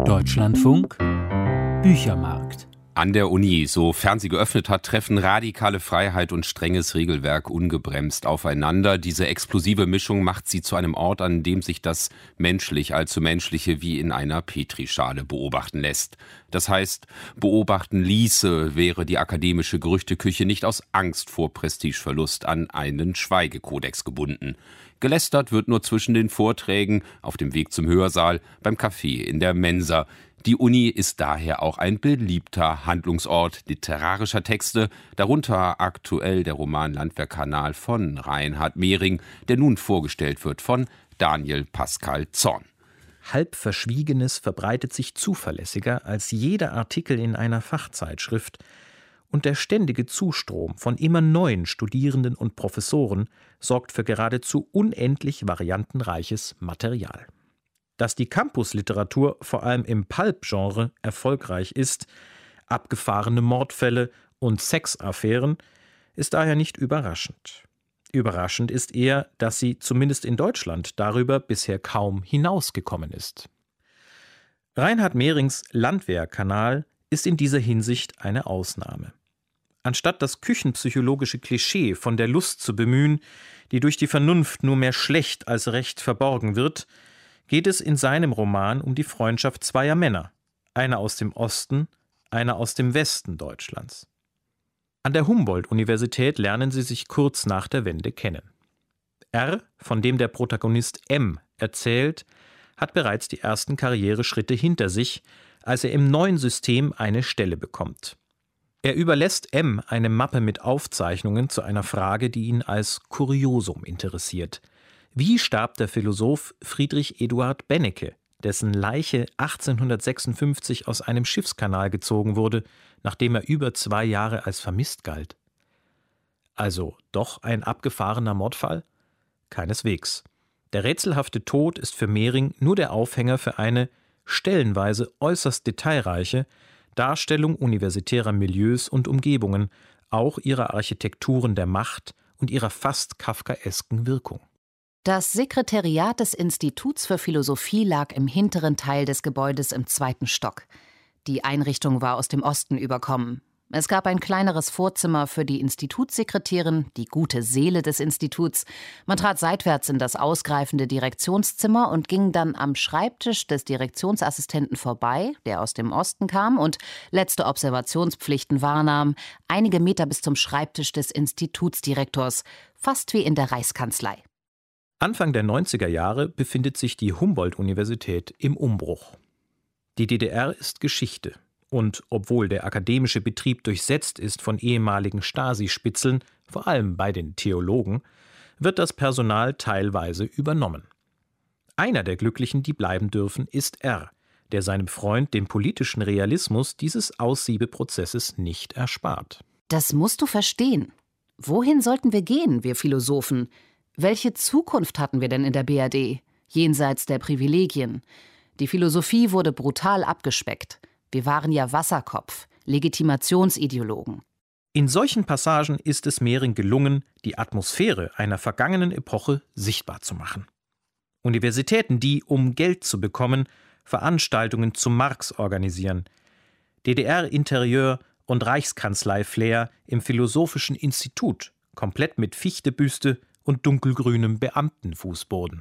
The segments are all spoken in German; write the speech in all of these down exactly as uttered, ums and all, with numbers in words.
Deutschlandfunk Büchermarkt. An der Uni, sofern sie geöffnet hat, treffen radikale Freiheit und strenges Regelwerk ungebremst aufeinander. Diese explosive Mischung macht sie zu einem Ort, an dem sich das menschlich allzu Menschliche wie in einer Petrischale beobachten lässt. Das heißt, beobachten ließe, wäre die akademische Gerüchteküche nicht aus Angst vor Prestigeverlust an einen Schweigekodex gebunden. Gelästert wird nur zwischen den Vorträgen, auf dem Weg zum Hörsaal, beim Kaffee, in der Mensa. Die Uni ist daher auch ein beliebter Handlungsort literarischer Texte, darunter aktuell der Roman Landwehrkanal von Reinhard Mehring, der nun vorgestellt wird von Daniel Pascal Zorn. Halbverschwiegenes verbreitet sich zuverlässiger als jeder Artikel in einer Fachzeitschrift, und der ständige Zustrom von immer neuen Studierenden und Professoren sorgt für geradezu unendlich variantenreiches Material. Dass die Campusliteratur vor allem im Pulp-Genre erfolgreich ist, abgefahrene Mordfälle und Sexaffären, ist daher nicht überraschend. Überraschend ist eher, dass sie zumindest in Deutschland darüber bisher kaum hinausgekommen ist. Reinhard Mehrings Landwehrkanal ist in dieser Hinsicht eine Ausnahme. Anstatt das küchenpsychologische Klischee von der Lust zu bemühen, die durch die Vernunft nur mehr schlecht als recht verborgen wird, geht es in seinem Roman um die Freundschaft zweier Männer, einer aus dem Osten, einer aus dem Westen Deutschlands. An der Humboldt-Universität lernen sie sich kurz nach der Wende kennen. R., von dem der Protagonist M. erzählt, hat bereits die ersten Karriereschritte hinter sich, als er im neuen System eine Stelle bekommt. Er überlässt M. eine Mappe mit Aufzeichnungen zu einer Frage, die ihn als Kuriosum interessiert. Wie starb der Philosoph Friedrich Eduard Bennecke, dessen Leiche achtzehnhundertsechsundfünfzig aus einem Schiffskanal gezogen wurde, nachdem er über zwei Jahre als vermisst galt? Also doch ein abgefahrener Mordfall? Keineswegs. Der rätselhafte Tod ist für Mehring nur der Aufhänger für eine stellenweise äußerst detailreiche Darstellung universitärer Milieus und Umgebungen, auch ihrer Architekturen der Macht und ihrer fast kafkaesken Wirkung. Das Sekretariat des Instituts für Philosophie lag im hinteren Teil des Gebäudes im zweiten Stock. Die Einrichtung war aus dem Osten überkommen. Es gab ein kleineres Vorzimmer für die Institutssekretärin, die gute Seele des Instituts. Man trat seitwärts in das ausgreifende Direktionszimmer und ging dann am Schreibtisch des Direktionsassistenten vorbei, der aus dem Osten kam und letzte Observationspflichten wahrnahm, einige Meter bis zum Schreibtisch des Institutsdirektors, fast wie in der Reichskanzlei. Anfang der neunziger Jahre befindet sich die Humboldt-Universität im Umbruch. Die D D R ist Geschichte. Und obwohl der akademische Betrieb durchsetzt ist von ehemaligen Stasi-Spitzeln, vor allem bei den Theologen, wird das Personal teilweise übernommen. Einer der Glücklichen, die bleiben dürfen, ist R., der seinem Freund den politischen Realismus dieses Aussiebeprozesses nicht erspart. Das musst du verstehen. Wohin sollten wir gehen, wir Philosophen? Welche Zukunft hatten wir denn in der B R D, jenseits der Privilegien? Die Philosophie wurde brutal abgespeckt. Wir waren ja Wasserkopf, Legitimationsideologen. In solchen Passagen ist es Mehring gelungen, die Atmosphäre einer vergangenen Epoche sichtbar zu machen. Universitäten, die, um Geld zu bekommen, Veranstaltungen zu Marx organisieren. D D R-Interieur und Reichskanzlei-Flair im Philosophischen Institut, komplett mit Fichte-Büste und dunkelgrünem Beamtenfußboden.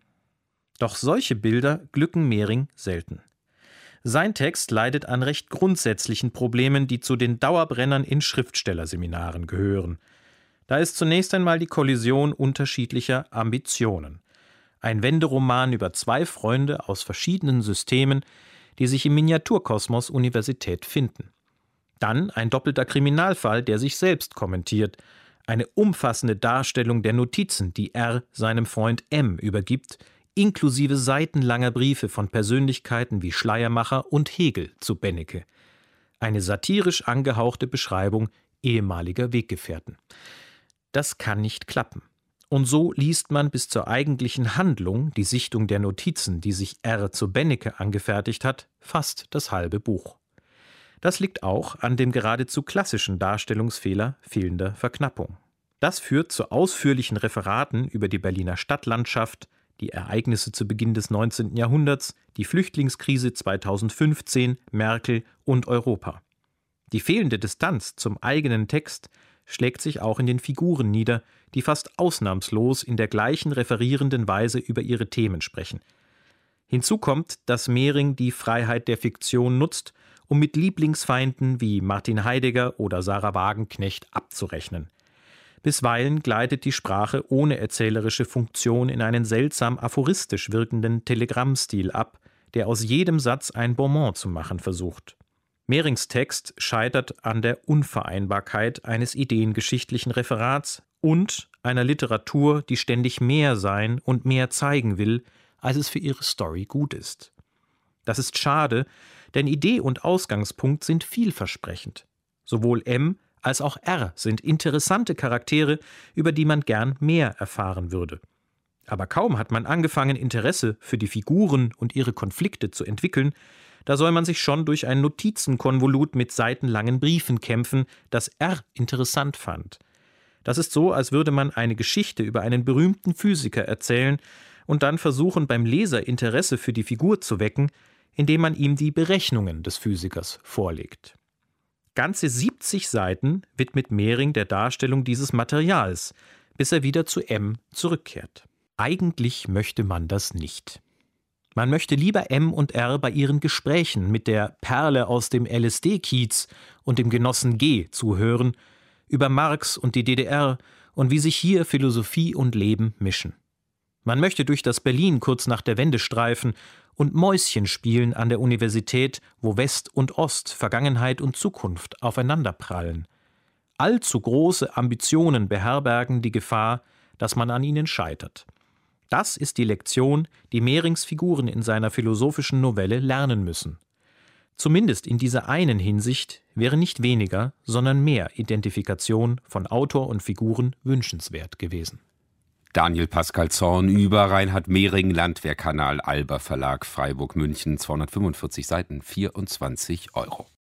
Doch solche Bilder glücken Mehring selten. Sein Text leidet an recht grundsätzlichen Problemen, die zu den Dauerbrennern in Schriftstellerseminaren gehören. Da ist zunächst einmal die Kollision unterschiedlicher Ambitionen. Ein Wenderoman über zwei Freunde aus verschiedenen Systemen, die sich im Miniaturkosmos Universität finden. Dann ein doppelter Kriminalfall, der sich selbst kommentiert. Eine umfassende Darstellung der Notizen, die R. seinem Freund M. übergibt, inklusive seitenlanger Briefe von Persönlichkeiten wie Schleiermacher und Hegel zu Bennecke. Eine satirisch angehauchte Beschreibung ehemaliger Weggefährten. Das kann nicht klappen. Und so liest man bis zur eigentlichen Handlung, die Sichtung der Notizen, die sich R. zu Bennecke angefertigt hat, fast das halbe Buch. Das liegt auch an dem geradezu klassischen Darstellungsfehler fehlender Verknappung. Das führt zu ausführlichen Referaten über die Berliner Stadtlandschaft, die Ereignisse zu Beginn des neunzehnten Jahrhunderts, die Flüchtlingskrise zweitausendfünfzehn, Merkel und Europa. Die fehlende Distanz zum eigenen Text schlägt sich auch in den Figuren nieder, die fast ausnahmslos in der gleichen referierenden Weise über ihre Themen sprechen. Hinzu kommt, dass Mehring die Freiheit der Fiktion nutzt, um mit Lieblingsfeinden wie Martin Heidegger oder Sarah Wagenknecht abzurechnen. Bisweilen gleitet die Sprache ohne erzählerische Funktion in einen seltsam aphoristisch wirkenden Telegrammstil ab, der aus jedem Satz ein Bonmot zu machen versucht. Mehrings Text scheitert an der Unvereinbarkeit eines ideengeschichtlichen Referats und einer Literatur, die ständig mehr sein und mehr zeigen will, als es für ihre Story gut ist. Das ist schade, denn Idee und Ausgangspunkt sind vielversprechend. Sowohl M als auch R sind interessante Charaktere, über die man gern mehr erfahren würde. Aber kaum hat man angefangen, Interesse für die Figuren und ihre Konflikte zu entwickeln, da soll man sich schon durch ein Notizenkonvolut mit seitenlangen Briefen kämpfen, das R interessant fand. Das ist so, als würde man eine Geschichte über einen berühmten Physiker erzählen und dann versuchen, beim Leser Interesse für die Figur zu wecken, indem man ihm die Berechnungen des Physikers vorlegt. Ganze siebzig Seiten widmet Mehring der Darstellung dieses Materials, bis er wieder zu M zurückkehrt. Eigentlich möchte man das nicht. Man möchte lieber M und R bei ihren Gesprächen mit der Perle aus dem L S D-Kiez und dem Genossen G zuhören, über Marx und die D D R und wie sich hier Philosophie und Leben mischen. Man möchte durch das Berlin kurz nach der Wende streifen und Mäuschen spielen an der Universität, wo West und Ost, Vergangenheit und Zukunft aufeinanderprallen. Allzu große Ambitionen beherbergen die Gefahr, dass man an ihnen scheitert. Das ist die Lektion, die Mehrings Figuren in seiner philosophischen Novelle lernen müssen. Zumindest in dieser einen Hinsicht wäre nicht weniger, sondern mehr Identifikation von Autor und Figuren wünschenswert gewesen. Daniel Pascal Zorn über Reinhard Mehring, Landwehrkanal, Alber Verlag, Freiburg, München, zweihundertfünfundvierzig Seiten, vierundzwanzig Euro.